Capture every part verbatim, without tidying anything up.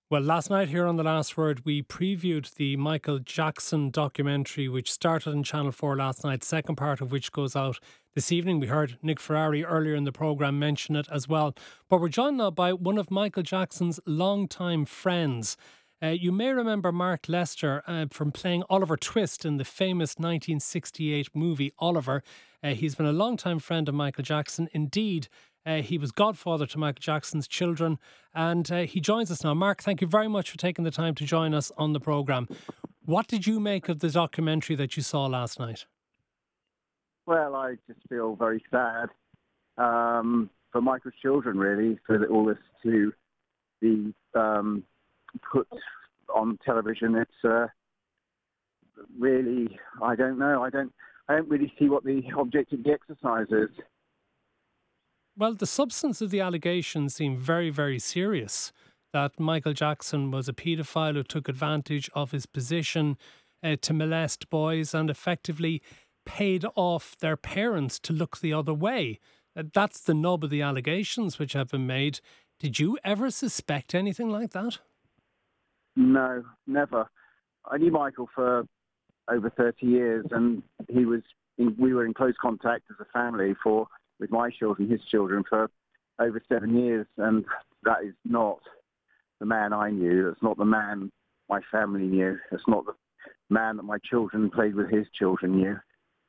Well, last night here on The Last Word, we previewed the Michael Jackson documentary, which started on Channel four last night, second part of which goes out this evening. We heard Nick Ferrari earlier in the programme mention it as well. But we're joined now by one of Michael Jackson's longtime friends. Uh, you may remember Mark Lester uh, from playing Oliver Twist in the famous nineteen sixty-eight movie Oliver. Uh, he's been a longtime friend of Michael Jackson. Indeed, uh, he was godfather to Michael Jackson's children, and uh, he joins us now. Mark, thank you very much for taking the time to join us on the programme. What did you make of the documentary that you saw last night? Well, I just feel very sad um, for Michael's children, really, for all this to be um, put on television. It's uh, really, I don't know. I don't, I don't really see what the object of the exercise is. Well, the substance of the allegations seem very, very serious. That Michael Jackson was a paedophile who took advantage of his position uh, to molest boys and effectively paid off their parents to look the other way. Uh, that's the nub of the allegations which have been made. Did you ever suspect anything like that? No, never. I knew Michael for over thirty years, and he was. In, we were in close contact as a family for with my children, his children, for over seven years, and that is not the man I knew. That's not the man my family knew. That's not the man that my children played with his children knew.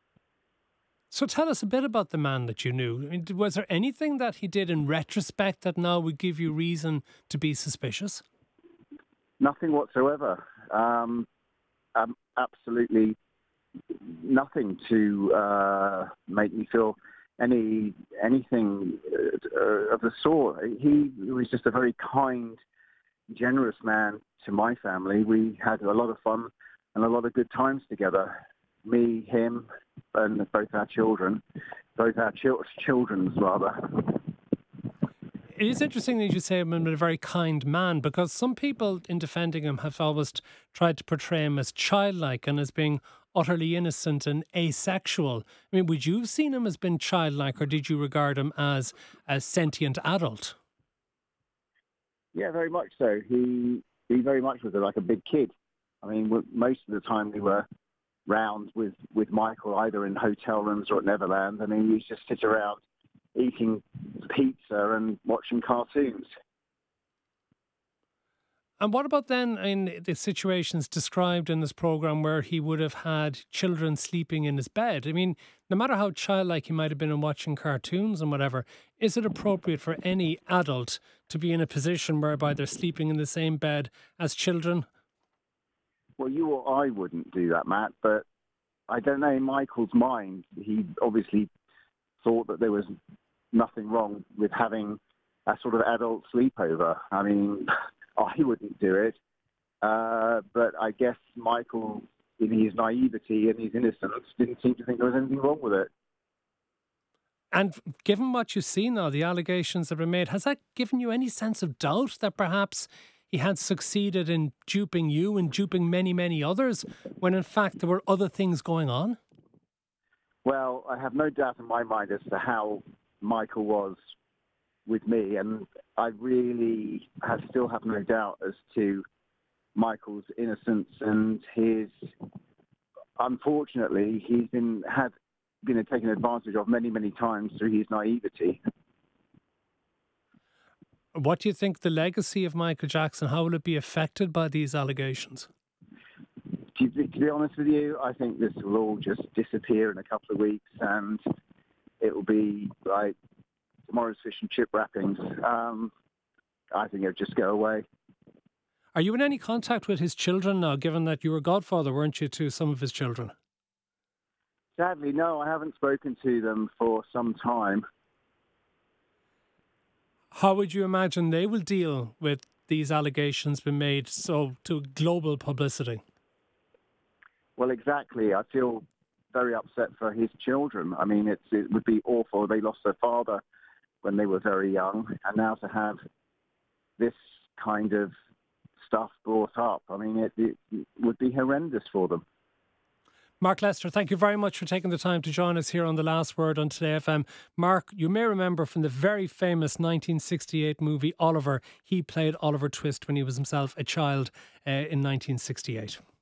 So tell us a bit about the man that you knew. I mean, was there anything that he did in retrospect that now would give you reason to be suspicious? Nothing whatsoever. Um, um, absolutely nothing to uh, make me feel any anything uh, of the sort. He was just a very kind, generous man to my family. We had a lot of fun and a lot of good times together. Me, him, and both our children, both our chil- children's rather. It is interesting that you say him a very kind man, because some people in defending him have always tried to portray him as childlike and as being utterly innocent and asexual. I mean, would you have seen him as being childlike, or did you regard him as a sentient adult? Yeah, very much so. He he very much was like a big kid. I mean, w- most of the time we were round with, with Michael, either in hotel rooms or at Neverland, and he used to just sit around eating pizza and watching cartoons. And what about then in the situations described in this programme where he would have had children sleeping in his bed? I mean, no matter how childlike he might have been in watching cartoons and whatever, is it appropriate for any adult to be in a position whereby they're sleeping in the same bed as children? Well, you or I wouldn't do that, Matt, but I don't know, in Michael's mind, he obviously thought that there was nothing wrong with having a sort of adult sleepover. I mean, I wouldn't do it. Uh, but I guess Michael, in his naivety and his innocence, didn't seem to think there was anything wrong with it. And given what you've seen now, the allegations that were made, has that given you any sense of doubt that perhaps he had succeeded in duping you and duping many, many others, when in fact there were other things going on? Well, I have no doubt in my mind as to how Michael was with me, and I really have, still have no doubt as to Michael's innocence and his. Unfortunately, he's been had been taken advantage of many, many times through his naivety. What do you think the legacy of Michael Jackson, how will it be affected by these allegations? To, to be honest with you, I think this will all just disappear in a couple of weeks, and it will be like tomorrow's fish and chip wrappings. Um, I think it'll just go away. Are you in any contact with his children now, given that you were godfather, weren't you, to some of his children? Sadly, no, I haven't spoken to them for some time. How would you imagine they will deal with these allegations being made so to global publicity? Well, exactly. I feel very upset for his children. I mean, it's, it would be awful. They lost their father when they were very young, and now to have this kind of stuff brought up, I mean, it, it would be horrendous for them. Mark Lester, thank you very much for taking the time to join us here on The Last Word on Today F M. Mark, you may remember from the very famous nineteen sixty-eight movie Oliver, he played Oliver Twist when he was himself a child uh, in nineteen sixty-eight.